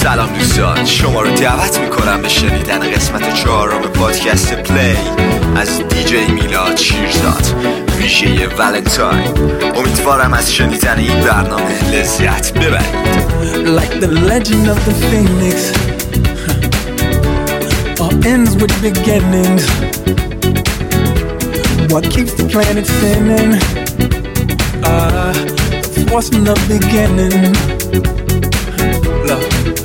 سلام دوستان، شما رو دعوت میکنم به شنیدن قسمت 4 پادکست پلی از دیجی میلاد شیرزاد ویژه ولنتاین. امیدوارم از شنیدن این برنامه لذت ببرید. Like the legend of the phoenix, all ends with beginnings. What keeps the planet spinning? The force from the beginning. Look.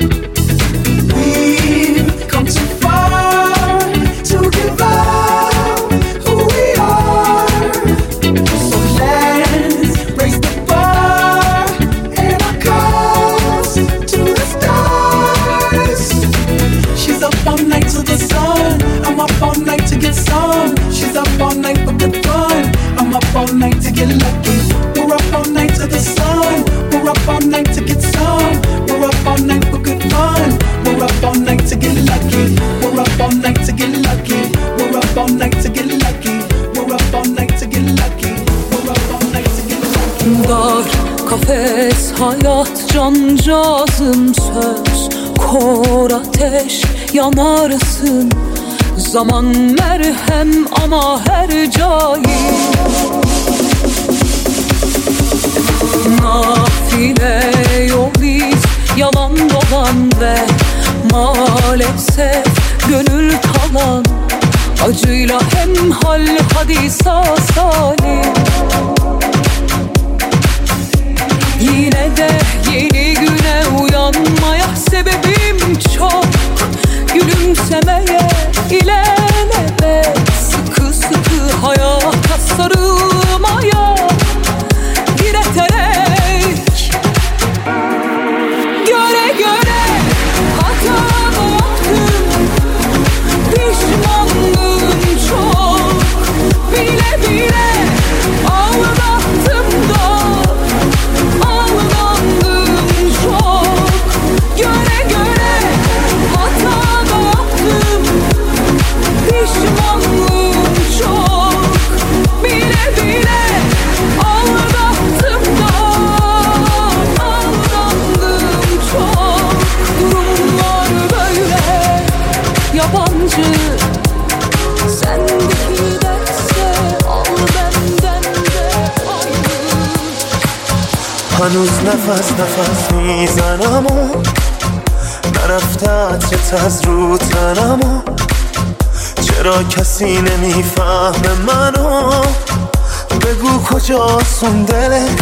We've come too far to give up who we are. So let's raise the bar and our cups to the stars. She's up all night to the sun. I'm up all night to get some. She's up all night for good fun. I'm up all night to get lucky. We're up all night to the sun. We're up all night to get some. We're up all night for good fun. We're up all night to get lucky. We're up all night to get lucky. We're up all night to get lucky. We're up all night to get lucky. We're up all night to get lucky. Dar kafes hayat cancağızım söz kor ateş yanarsın. Zaman merhem ama her cahil. Nafile yoluyuz yalan dolan ve maalesef gönül talan. Acıyla hemhal hadi sağ salim. Yine de yeni güne uyanmaya sebebim çok. Gülümsemeye ilelebet sıkı sıkı hayata sarılmaya direterek. Göre göre hatamı yaptım, pişmanlığım çok. Bile bile aldattım da aldandım çok. Göre göre hatamı yaptım, pişmanlığım çok. Bile bile aldattım da aldandım çok. Durumlar böyle yabancı, sendeki derse al benden de ayrı. هنوز نفس نفس میزنم و نرفته عطرت از رو تنم و چرا کسی نمیفهمه منو بگو کجاست دلت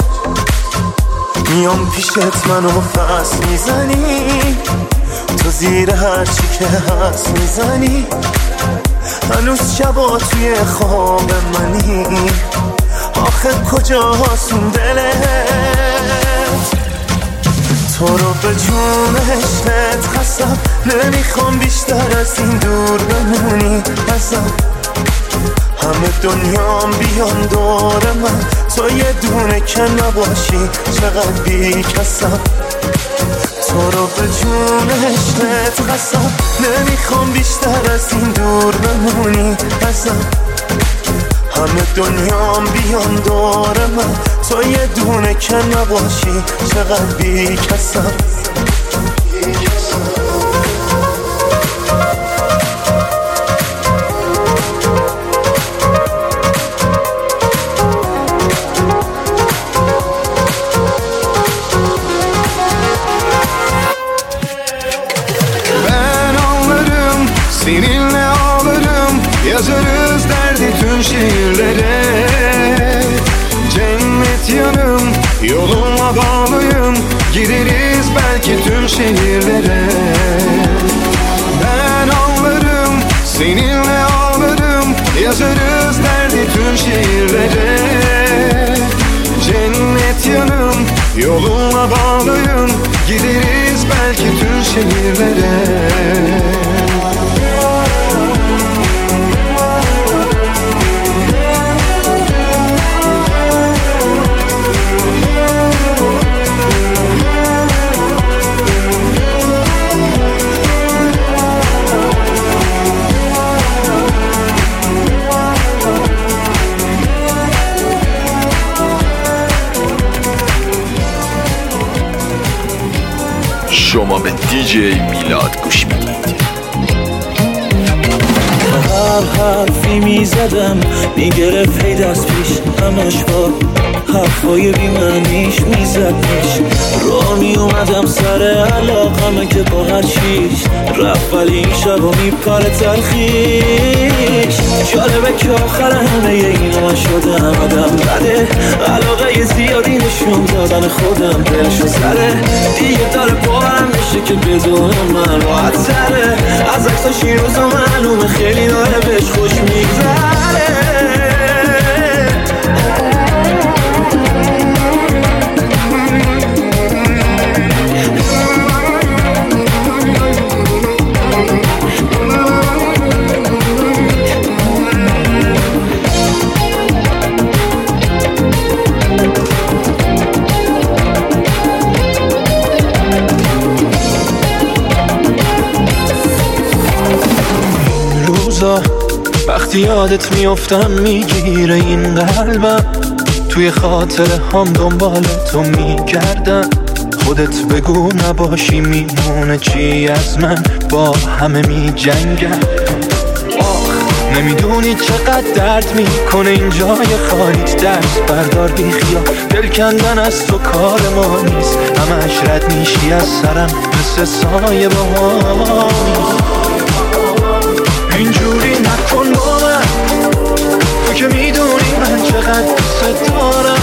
میام پیشت منو پس میزنی تو زیر هرچی که هست میزنی هنوز شبا توی خواب منی آخه کجاست دلت تو رو به جون عشقت خستم نمیخوام بیشتر از این دور بمونی ازم همه دنیام بیان دور من تو یه دونه که نباشی چقدر بی کسم تو رو به جون عشقت خستم نمیخوام بیشتر از این دور بمونی ازم همه دنیام بیان دور من تو یه دونه که نباشی چقدر بی کسم Ben ağlarım, seninle ağlarım. Yazarız derdi tüm şiirlere. Cennet yanım, yoluma bağlıyım. Gideriz belki tüm şehirlere. Ben ağlarım, seninle ağlarım. Yazarız derdi tüm şiirlere. Cennet yanım, yoluna bağlıyım. Gideriz belki tüm şehirlere. شما به دیجی میلاد گوش میدید. هر حرفی میزدم میگرفت هی دست پیش، همش با حرفای بی‌معنیش میزدش. راه میومدم سر علاقمه که با هر چیش رفت، ولی این شبا میپره تلخیش. جالبه که آخر همه اینا من شدم آدم بده، علاقه زیادی نشون دادن خودم دلشو سره. دیگه داره باورم میشه که بدون من راحت تره. از عکساش این روزا معلومه خیلی داره بهش خوش میگذره. وقتی یادت میافتم میگیره این قلبم، توی خاطره هم دنبال تو میگردم. خودت بگو نباشی میمونه چی از من، با همه میجنگم. نمیدونی چقدر درد میکنه این جای خالیت. دست بردار بی خیال، دل کندن از تو کار ما نیست. همش رد میشی از سرم مثل سایه با اینجوری نکن با من، تو که میدونی من چقدر دوست دارم.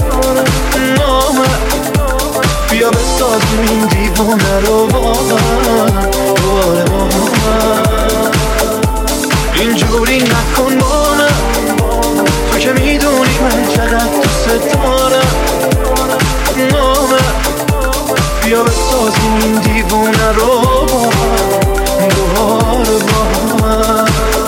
بیا بسازیم این دیوونه رو با من، دوباره با من. اینجوری نکن با من، تو که میدونی من چقدر دوست دارم. بیا بسازیم این دیوونه رو با من، دوباره با من.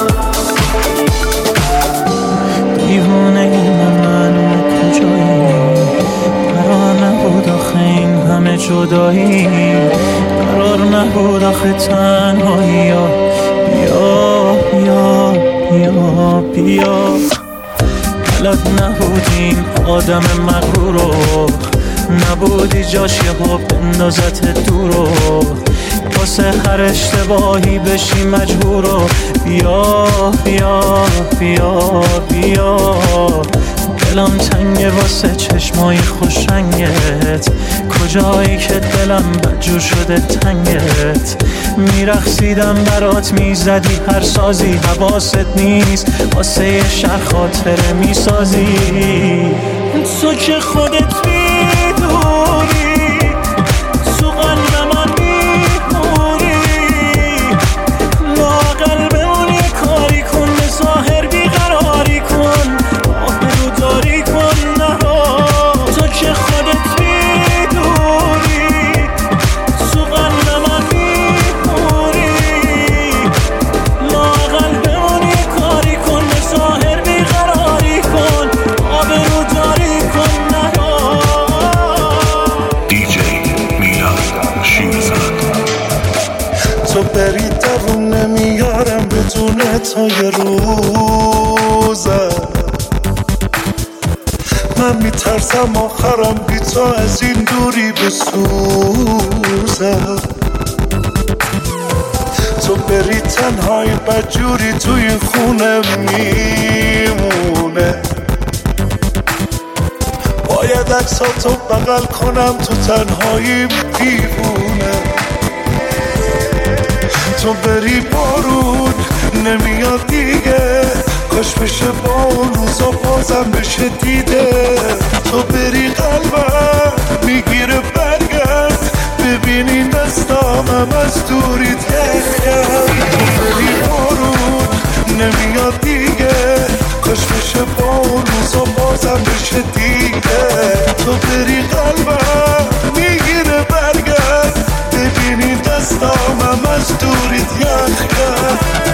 دیوونه من معلومه کجایی، قرار نبود آخه این همه جدایی، قرار نبود آخه تنهایی. بیا بیا بیا بیا، بلد نبودیم آدم مغرورو، نبودی جاش یه ها بندازت دورو، واسه هر اشتباهی بشی مجبورو. بیا بیا بیا بیا، دلم تنگه واسه چشمای خوشرنگت، کجایی که دلم بدجور شده تنگت. میرقصیدم برات میزدی هر سازی، حواست نیست واسه یه شهر خاطره میسازی. تو که خودت میدونی تو قلب من میمونی، لااقل بمون یه کاری کن، به ظاهر بیقراری کن، آبروداری کن نها. تو که خودت میدونی تو قلب من میمونی، لااقل بمون یه کاری کن، به ظاهر بیقراری کن، آبروداری کن نها. دیجی میلاد شیرزاد. تو بری درون نمیارم بدون تا یه روزه، من میترسم آخرم بی تو از این دوری بسوزه. تو بری تنهایی بدجوری توی خونه میمونه، باید عکساتو بغل کنم تو تنهایی دیوونه. تو بری بارون نمیاد دیگه، کاش بشه با اون روزا بازم بشه دیده. تو بری قلبم میگیره برگرد، ببینی دستامم از دوریت گرد. تو بری بارون نمیاد دیگه، کاش بشه با اون روزا بازم بشه دیگه. تو بری قلبم میگیره برگرد، ببینی دستامم از دوریت یخ کرد.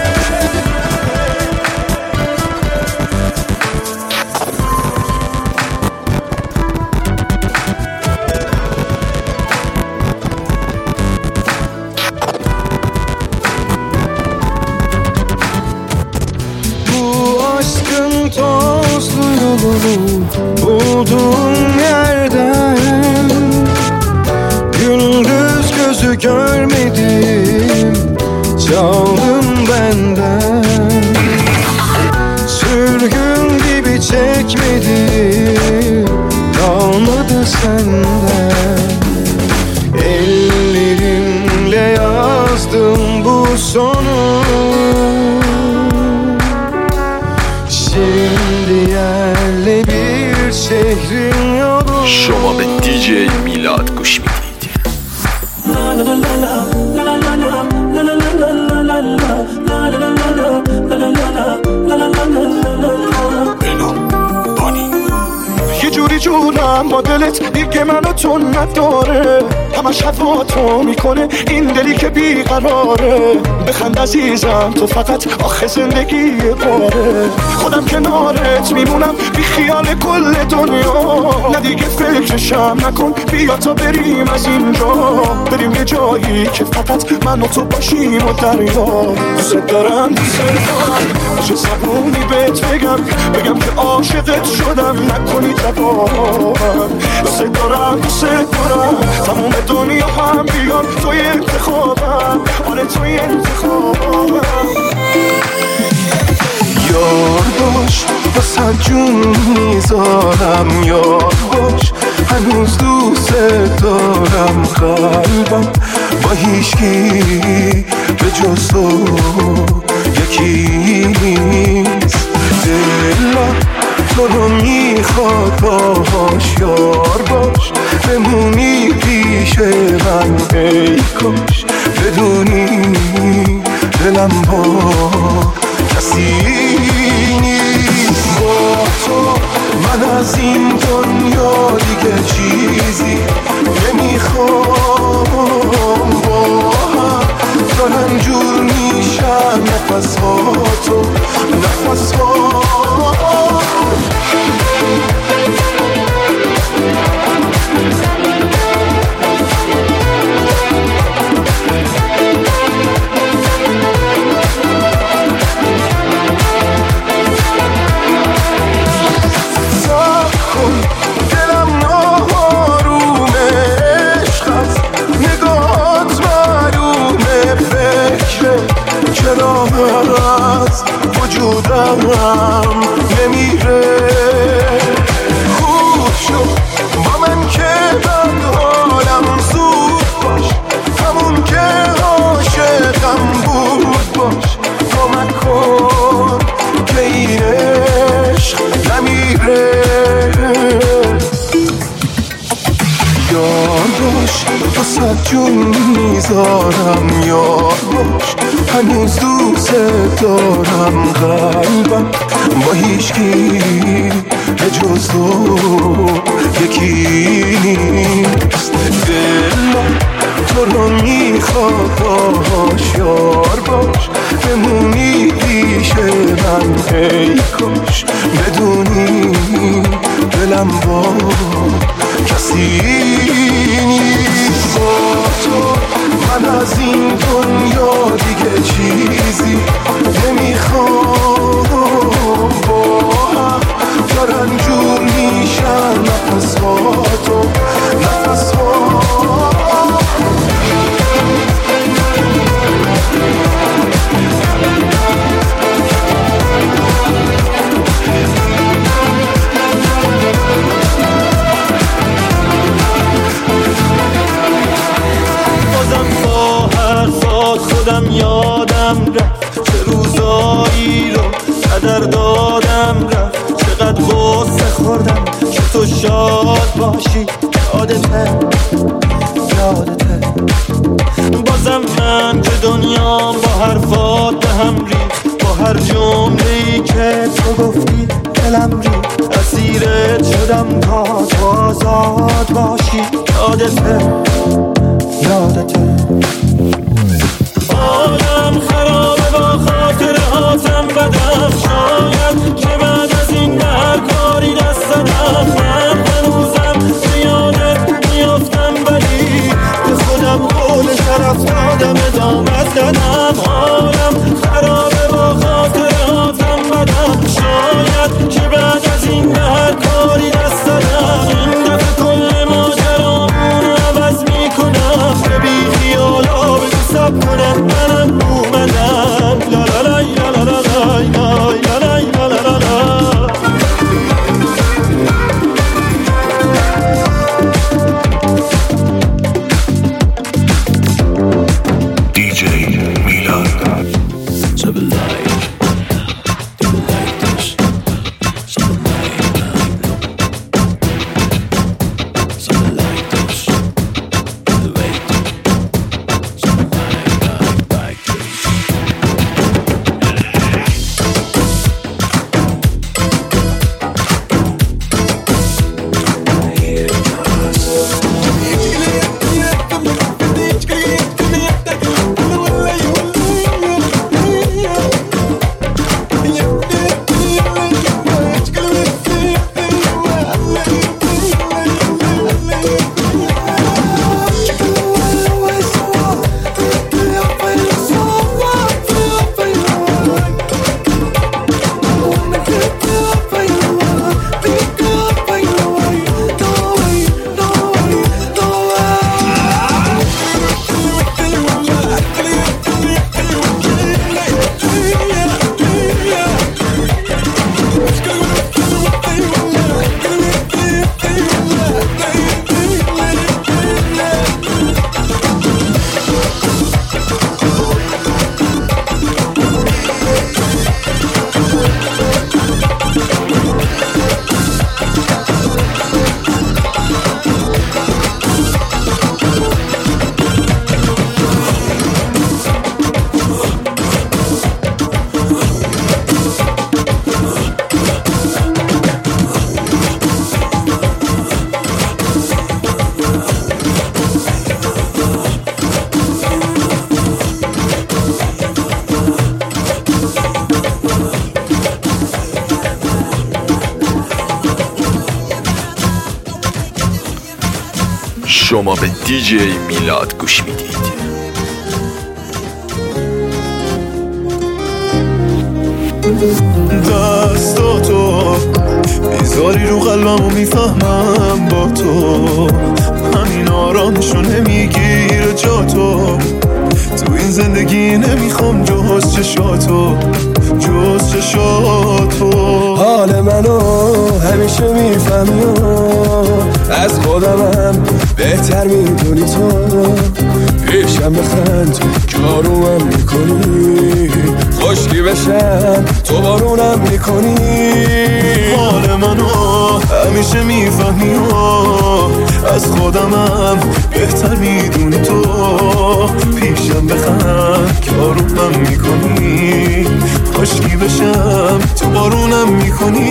Bulduğum yerden gündüz gözü görmedim canım benden. Sürgün gibi çekmedim, kalmadı senden. Ellerimle yazdım bu sonu, şimdi yerle bir şehrin yolu. شما به دیجی میلاد گوش میدید. یه جوری جونم با دلت دیگه منو تو نداره، همش هوا تو میکنه این دلی که بیقراره. بخند عزیزم تو فقط آخه زندگی باره، خودم کنارت میمونم بی خیال کل دنیا. نه دیگه فکرشم نکن، بیا تا بریم از اینجا، بریم یه جایی که فقط من و تو باشیم و دریا. دوست دارم دوست دارم، چه زبونی بهت بگم که عاشقت شدم، نکنی جواب. دوست دارم تموم دنیا هم بیان توی انتخابم، آره توی انتخابم. یار باش واسه جون میذارم، یار باش هنوز دوست دارم. قلبم با هیچکی به جز تو یکی نیست، دلم تو رو میخواد باهاش. یار باش بمونی پیش من، ای کاش بدونی دلم با کسی نیست. با تو من از این دنیا دیگه چیزی نمیخوام، با هم دارن جور میشن نفس ها تو نفس ها. چرا از وجودم نمیره؟ خوب شد با من که بد حالم زود باش، همون که عاشقم بود باش. کمک کن که این عشق نمیره. یار باش واسه جون میذارم، یار باش هنوز دوست دارم. قلبم با هیچکی به جز تو یکی نیست، دلم تو رو میخواد باهاش. یار باش بمونی پیش من، ای کاش بدونی دلم با کسی نیست. با تو من از این دنیا دیگه چیزی نمیخوام، با هم دارن جور میشن نفس ها تو نفس ها. خودم یادم رفت چه روزایی رو قدر دادم رفت، چقدر غصه خوردم که تو شاد باشی. یادته بازم من که دنیام با حرفات به هم ریخت، با هر جمله‌ای که تو گفتی دلم ریخت. اسیرت شدم تا تو آزاد باشی. یادته آدم خرابه با خاطرهاتم بدم، شاید که بعد از این هر کاری دست دادم. من هنوزم زیادت میافتم، ولی به خودم قول شرف دادم، ادامت دادم. آدم خرابه با خاطرهاتم بدم، شاید که بعد از این هر کاری دست دادم. این دفعه کل ماجرامون رو عوض میکنم، که بی خیال شما به دیجی میلاد گوش میدید. دستاتو میذاری رو قلبمو میفهمم با تو، همین آرامشو نمیگیره جا تو این زندگی نمیخوام جز چشاتو، جز چشاتو. حال منو همیشه میفهمی و از خودمم بهتر میدونی تو، پیشم بخند کارومم میکنی، خشکی بشم تو بارونم میکنی. حال منو همیشه میفهمی و از خودمم بهتر میدونی تو، پیشم بخند کارومم میکنی، خشکی بشم تو بارونم میکنی.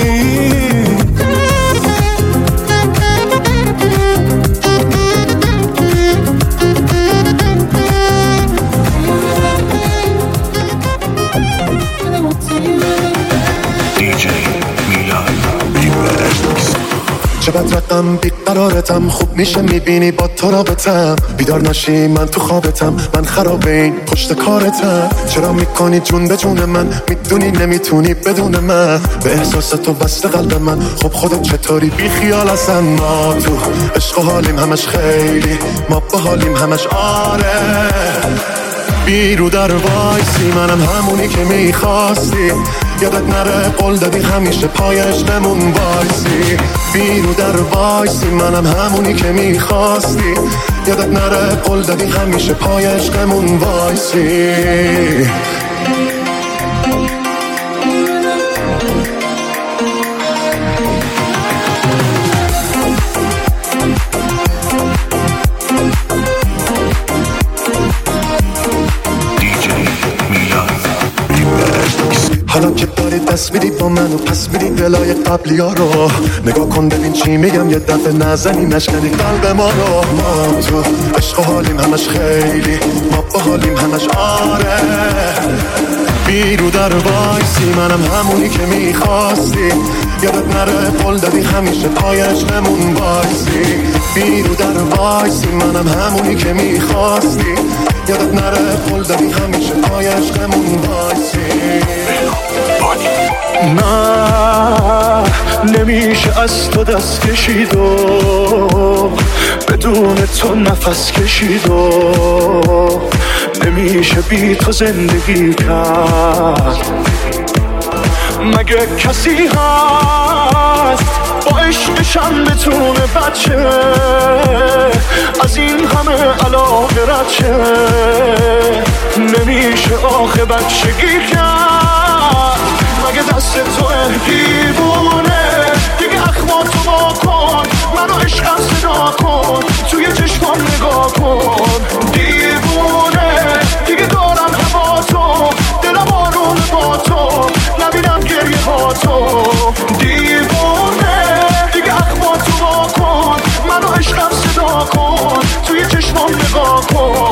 چه بد رقم بیقرارتم، خوب میشه میبینی با تو رابطم، بیدار نشی من تو خوابتم، من خراب این پشت کارتم. چرا میکنی جون به جون من، میدونی نمیتونی بدون من، به احساس تو بسته قلب من، خب خودت چطوری بی خیال هستن. ما تو عشق و حالیم همش خیلی، ما با حالیم همش آره. بیرو در وایسی منم همونی که میخواستی، یادت نره قول دادی همیشه پای عشقمون وایسی. بیرو در وایسی منم همونی که میخواستی، یادت نره قول دادی همیشه پای عشقمون وایسی. حالا که داری دست میدی با من و پس میدی دلای قبلی ها رو، نگاه کن ببین چی میگم، یه دفعه نزنی نشکنی قلب ما رو. ما تو عشق و حالیم همش خیلی، ما با حالیم همش آره. بیرو در وایسی منم همونی که میخواستی، یادت نره قول دادی همیشه پای عشقمون وایسی. بیرو در وایسی منم همونی که میخواستی، یادت نره قول دادی همیشه پای عشقمون وایسی. نه نمیشه از تو دست کشید و بدون تو نفس کشید و نمیشه بی تو زندگی کرد. مگه کسی هست با عشقشم بتونه بچه از این همه علاقه رچه؟ نمیشه آخه بچگی کرد، مگه دست تو دیوونه دیگه اخما تو با کن، منو عشقم صدا کن، توی چشمام نگاه کن. دیوونه دیگه دارم هوا تو، دلم آروم با تو، نبینم گریه با تو. دیوونه دیگه اخما تو با کن، منو عشقم صدا کن، توی چشمام نگاه کن.